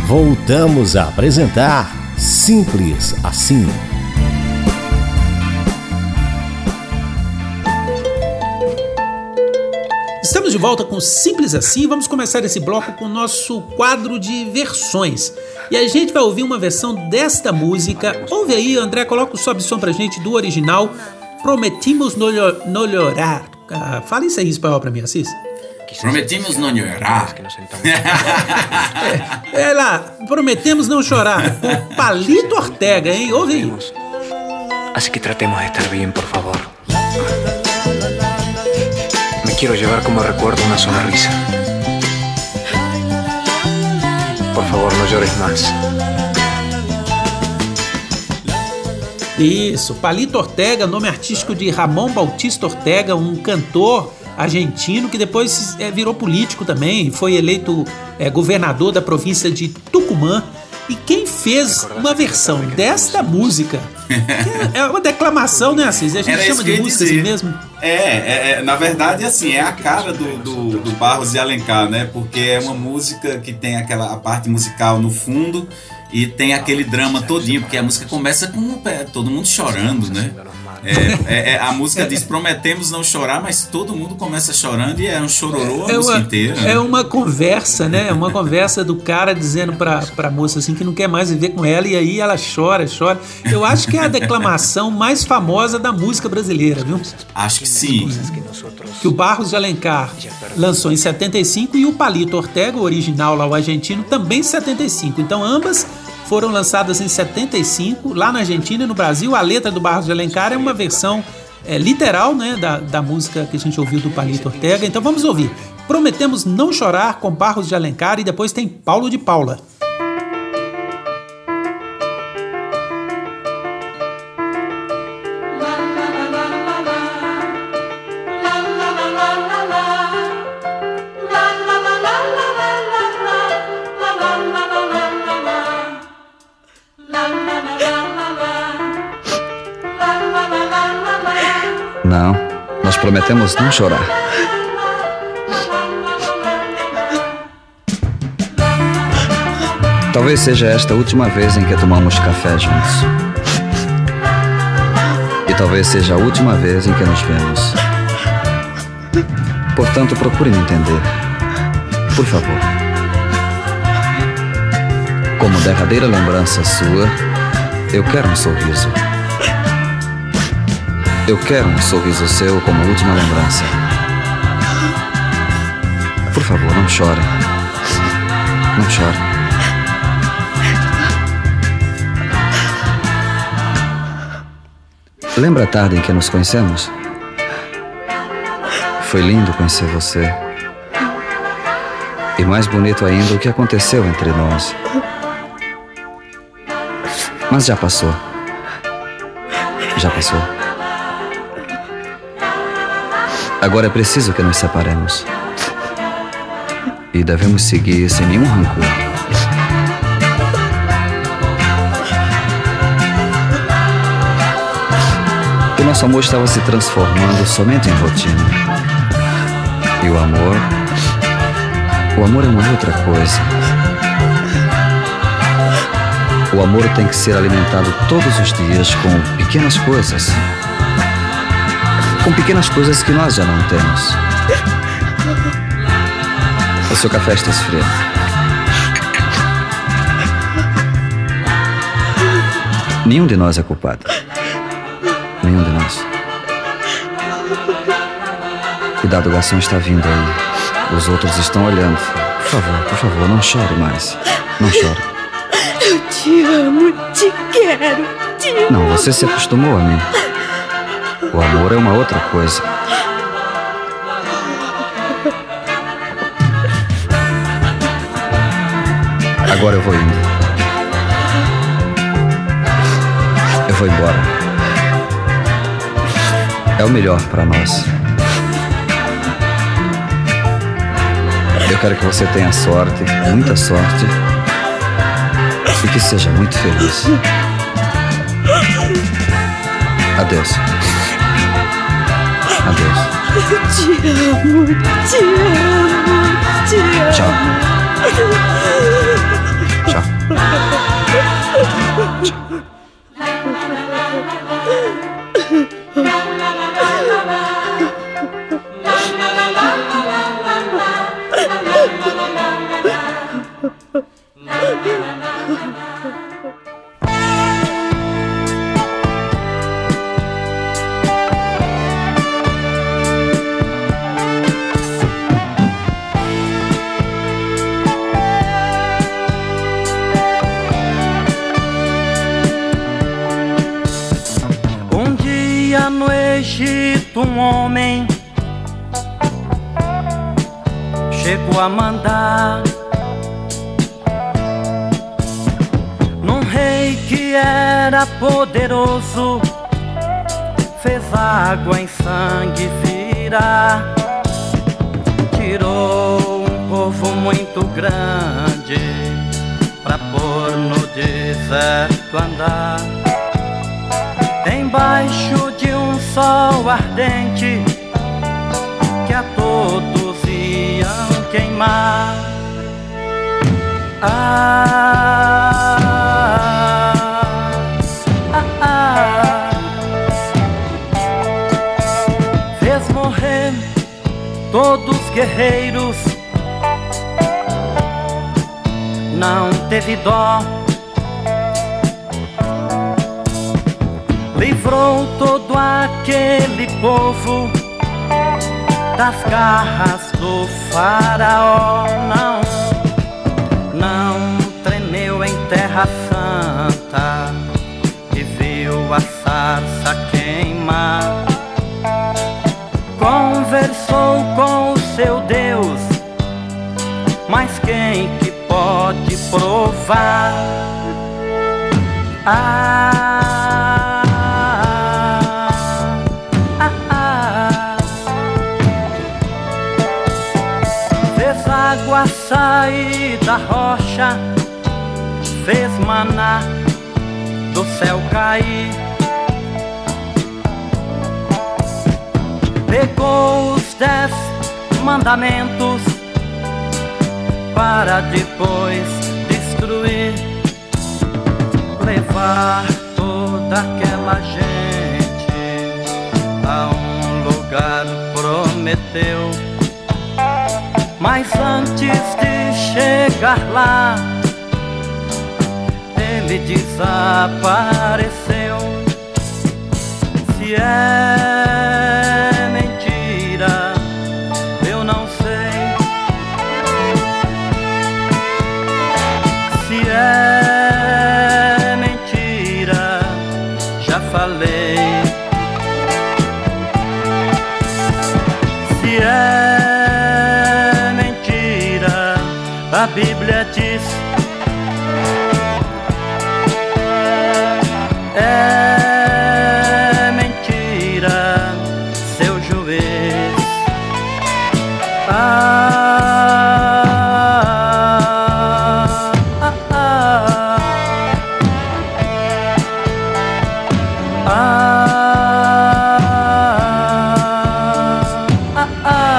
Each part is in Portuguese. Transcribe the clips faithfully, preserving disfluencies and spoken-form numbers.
Voltamos a apresentar Simples Assim. Estamos de volta com Simples Assim. Vamos começar esse bloco com o nosso quadro de versões. E a gente vai ouvir uma versão desta música. Ouve aí, André, coloca o sobe som pra gente do original. Prometimos no, no llorar. Ah, fala isso aí em espanhol pra mim, Assis. Prometimos não chorar. é, é lá, prometemos não chorar. O Palito Ortega, hein? Ouve aí. Así que tratemos de estar bien, por favor. Me quiero llevar como recuerdo una sonrisa. Por favor, no llores más. Isso, Palito Ortega, nome artístico de Ramon Bautista Ortega, um cantor argentino que depois é, virou político também, foi eleito é, governador da província de Tucumã. E quem fez uma versão desta música, que é uma declamação, né, Assis? A gente Era chama de música assim mesmo. É, é, é, na verdade, assim, é a cara do, do, do Barros de Alencar, né? Porque é uma música que tem aquela a parte musical no fundo e tem aquele drama todinho, porque a música começa com é, todo mundo chorando, né? É, é, é, a música diz, prometemos não chorar, mas todo mundo começa chorando e é um chororô a é música uma, inteira. Né? É uma conversa, né? É uma conversa do cara dizendo pra, pra moça assim que não quer mais viver com ela, e aí ela chora, chora. Eu acho que é a declamação mais famosa da música brasileira, viu? Acho que sim. Que o Barros de Alencar lançou em setenta e cinco e o Palito Ortega, o original lá, o argentino, também em setenta e cinco. Então ambas foram lançadas em setenta e cinco, lá na Argentina e no Brasil. A letra do Barros de Alencar é uma versão é, literal, né, da, da música que a gente ouviu do Palito Ortega. Então vamos ouvir. Prometemos não chorar com Barros de Alencar, e depois tem Paulo de Paula. Não, nós prometemos não chorar. Talvez seja esta a última vez em que tomamos café juntos. E talvez seja a última vez em que nos vemos. Portanto, procure me entender. Por favor. Como derradeira lembrança sua, eu quero um sorriso. Eu quero um sorriso seu como última lembrança. Por favor, não chore. Não chore. Lembra a tarde em que nos conhecemos? Foi lindo conhecer você. E mais bonito ainda o que aconteceu entre nós. Mas já passou. Já passou. Agora é preciso que nos separemos. E devemos seguir sem nenhum rancor. O nosso amor estava se transformando somente em rotina. E o amor... O amor é uma outra coisa. O amor tem que ser alimentado todos os dias com pequenas coisas. Com pequenas coisas que nós já não temos. O seu café está esfriando. Nenhum de nós é culpado. Nenhum de nós. Cuidado, o garçom está vindo aí. Os outros estão olhando. Por favor, por favor, não chore mais. Não chore. Eu te amo, te quero, te amo. Não, você se acostumou a mim. O amor é uma outra coisa. Agora eu vou indo. Eu vou embora. É o melhor para nós. Eu quero que você tenha sorte, muita sorte, e que seja muito feliz. Adeus. Adeus. Eu te amo, te amo, te amo. Tchau. Tchau. quando um homem chegou a mandar num rei que era poderoso, fez água em sangue virar, tirou um povo muito grande pra pôr no deserto andar, embaixo de um sol ardente que a todos iam queimar. Ah, ah, ah. Fez morrer todos os guerreiros, não teve dó, livrou todo aquele povo das garras do faraó. Não, não tremeu em terra santa e viu a sarça queimar. Conversou com o seu Deus, mas quem que pode provar? Ah, ah, ah. Fez água sair da rocha, fez maná do céu cair, pegou os dez mandamentos para depois destruir, levar toda aquela gente a um lugar prometeu. Mas antes de chegar lá, ele desapareceu. Se é mentira, eu não sei. Se é mentira, já falei. Se é mentira, a Bíblia diz. É mentira, seu juiz. Ah, ah, ah, ah,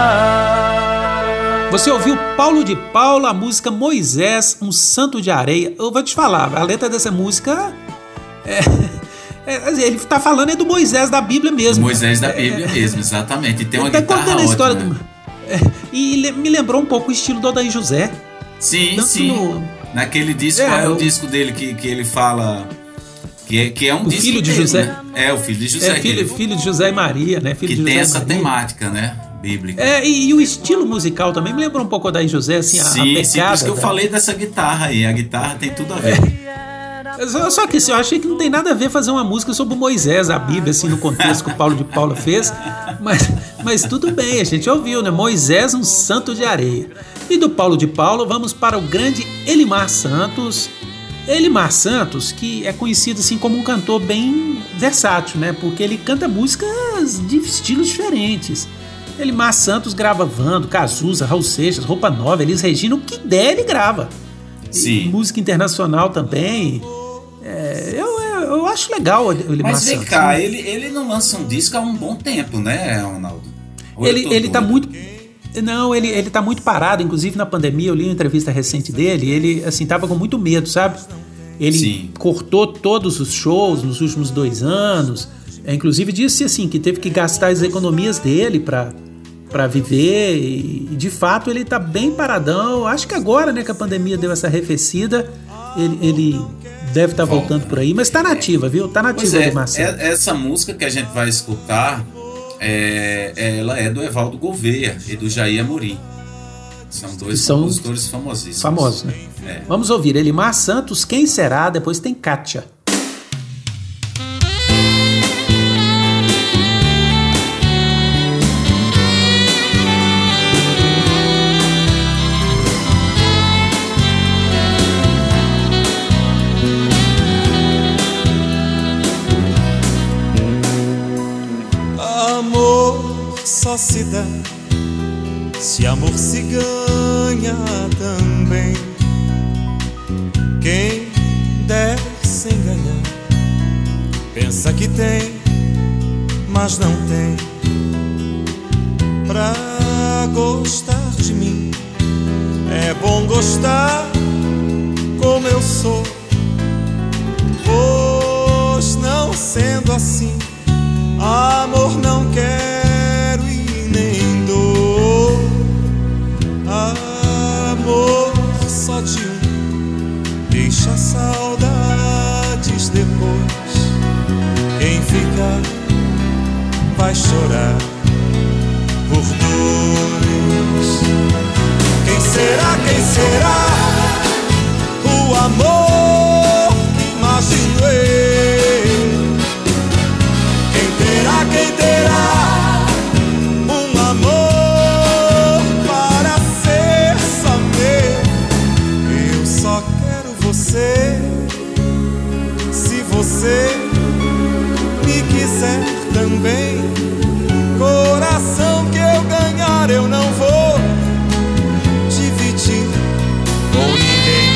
ah. Você ouviu Paulo de Paula, a música Moisés, um santo de areia. Eu vou te falar, a letra dessa música é, é, ele tá falando é do Moisés da Bíblia mesmo. Moisés da Bíblia é, mesmo, exatamente. E tem uma tá guitarra contando a história ótima. Do, é, e me lembrou um pouco o estilo do Odair José. Sim, Tanto sim. No, Naquele disco, é, é o o, disco dele que, que ele fala que é, que é um o disco filho de dele, José. Né? É, o filho de José. É, filho, ele, filho de José e Maria, né? Filho que de tem José essa e Maria. temática, né? Bíblica. É, e, e o estilo musical também me lembrou um pouco da José, assim, a, sim, a pegada. Sim, por isso que eu da... falei dessa guitarra aí. A guitarra tem tudo a ver. É. Só, só que assim, eu achei que não tem nada a ver fazer uma música sobre o Moisés, a Bíblia, assim, no contexto que o Paulo de Paula fez. Mas, mas tudo bem, a gente ouviu, né? Moisés, um santo de areia. E do Paulo de Paula, vamos para o grande Elimar Santos. Elimar Santos, que é conhecido assim como um cantor bem versátil, né? Porque ele canta músicas de estilos diferentes. Elimar Santos grava Vando, Cazuza, Raul Seixas, Roupa Nova, Elis Regina, o que der ele grava. Sim. E música internacional também. É, eu, eu acho legal o Elimar Mas vem Santos. cá, ele, ele não lança um disco há um bom tempo, né, Ronaldo? Ou ele, ele tá muito... Não, ele, ele tá muito parado, inclusive na pandemia, eu li uma entrevista recente dele, ele, assim, tava com muito medo, sabe? Ele Sim. cortou todos os shows nos últimos dois anos, é, inclusive disse, assim, que teve que gastar as economias dele pra, pra viver, e, e de fato ele tá bem paradão. Acho que agora, né, que a pandemia deu essa arrefecida, ele, ele deve estar tá voltando por aí, mas tá nativa, viu? Tá nativa é, de Marcelo. É, essa música que a gente vai escutar, é, ela é do Evaldo Gouveia e do Jair Amorim. São dois São compositores famosíssimos. Famosos, né? É. Vamos ouvir Elimar Santos, Quem Será? Depois tem Kátia. se dá, se amor se ganha também. Quem der sem ganhar, pensa que tem, mas não tem. Pra gostar de mim, é bom gostar como eu sou. Pois não sendo assim, amor não quero e nem dou. Amor só de um, deixa saudades depois. Quem ficar vai chorar por dois. Quem será, quem será o amor que imagino eu? Quem terá, quem terá um amor para ser só meu? Eu só quero você, se você me quiser também. Coração que eu ganhar eu não vou dividir com ninguém.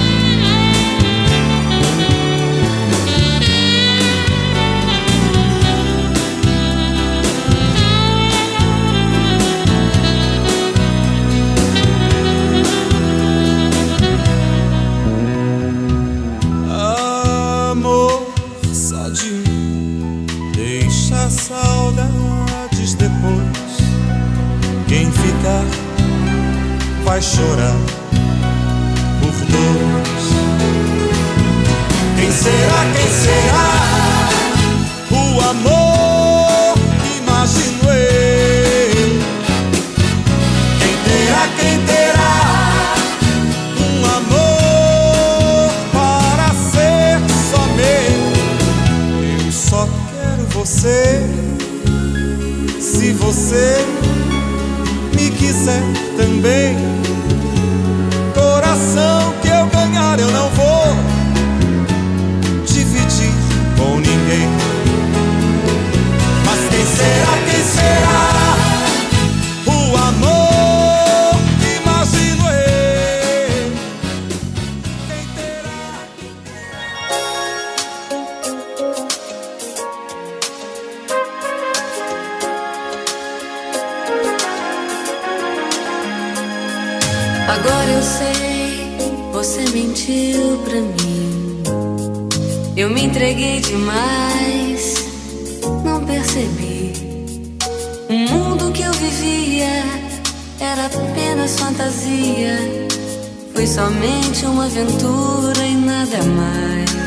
Amor só de um, deixa saudades depois. Quem ficar vai chorar por dois. Quem será, quem será o amor que imagino eu? Quem terá, quem terá um amor para ser só meu? Eu só quero você, se você me quiser também. Coração que eu ganhar eu não vou dividir com ninguém. Mas quem será, quem será o amor que imagino eu? Quem terá, quem Agora eu sei, você mentiu pra mim. Eu me entreguei demais, não percebi. O mundo que eu vivia era apenas fantasia. Foi somente uma aventura e nada mais.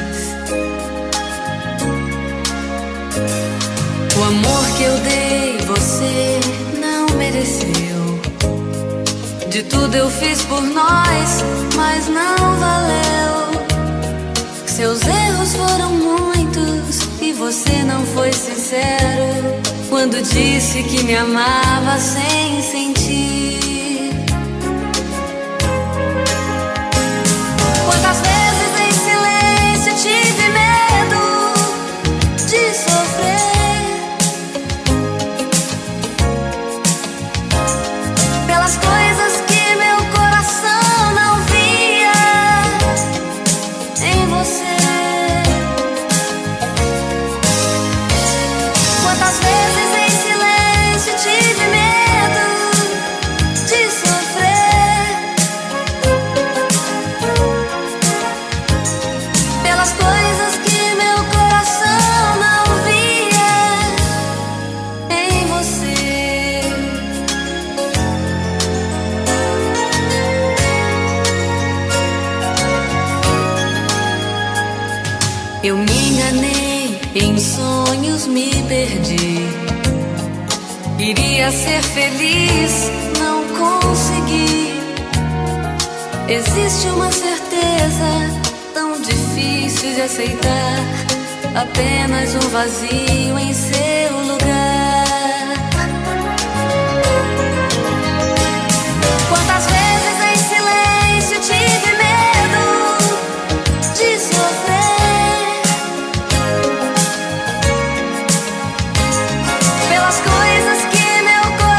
O amor que eu dei, você não mereceu. De tudo eu fiz por nós, mas não valeu. Seus erros foram muitos e você não foi sincero quando disse que me amava sem sentir. Quantas vezes em silêncio tive medo de sofrer pelas coisas que meu coração não via em você. Quantas vezes em silêncio tive medo de sofrer pelas coisas que meu coração não via em você. Eu me enganei, em sonhos me perdi. Queria ser feliz, não consegui. Existe uma certeza tão difícil de aceitar, apenas um vazio em seu lugar. Quantas vezes em silêncio tive medo de sofrer pelas coisas que meu coração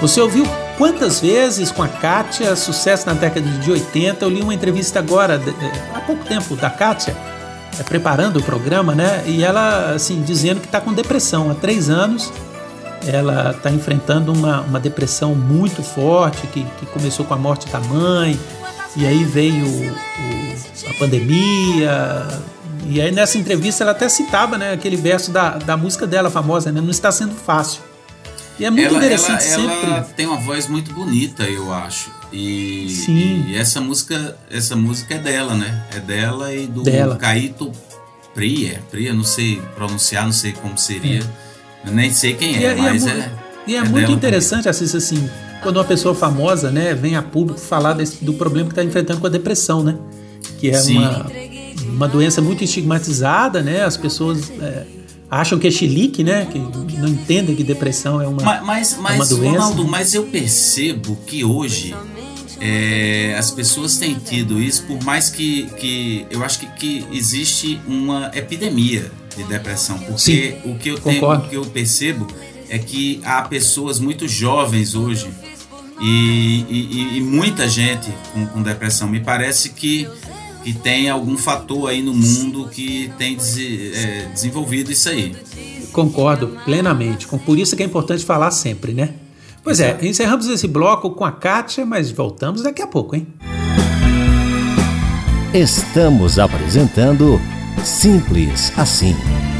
Você ouviu Quantas Vezes com a Kátia, sucesso na década de oitenta. Eu li uma entrevista agora, há pouco tempo, da Kátia, é, preparando o programa, né? E ela, assim, dizendo que está com depressão há três anos. Ela está enfrentando uma, uma depressão muito forte, que, que começou com a morte da mãe, e aí veio o, o, a pandemia. E aí nessa entrevista ela até citava, né, aquele verso da, da música dela famosa, né? Não está sendo fácil. E é muito ela, interessante ela, sempre. Ela tem uma voz muito bonita, eu acho. E, Sim. e essa música, essa música é dela, né? É dela e do dela. Caíto Priya. Priya, não sei pronunciar, não sei como seria. É. Eu nem sei quem é, é mas e é, é. E é, é muito interessante, assim, assim, quando uma pessoa famosa, né, vem a público falar desse, do problema que está enfrentando com a depressão, né? Que é uma, uma doença muito estigmatizada, né? As pessoas é, acham que é chilique, né? Que não entendem que depressão é uma, mas, mas, mas, é uma doença. Ronaldo, mas eu percebo que hoje é, as pessoas têm tido isso, por mais que, que eu acho que, que existe uma epidemia de depressão, porque Sim, o que eu tenho, o que eu percebo é que há pessoas muito jovens hoje e, e, e muita gente com, com depressão. Me parece que, que tem algum fator aí no mundo que tem des, é, desenvolvido isso aí. Concordo plenamente. Por isso que é importante falar sempre, né? Pois é, encerramos esse bloco com a Kátia, mas voltamos daqui a pouco, hein? Estamos apresentando Simples Assim.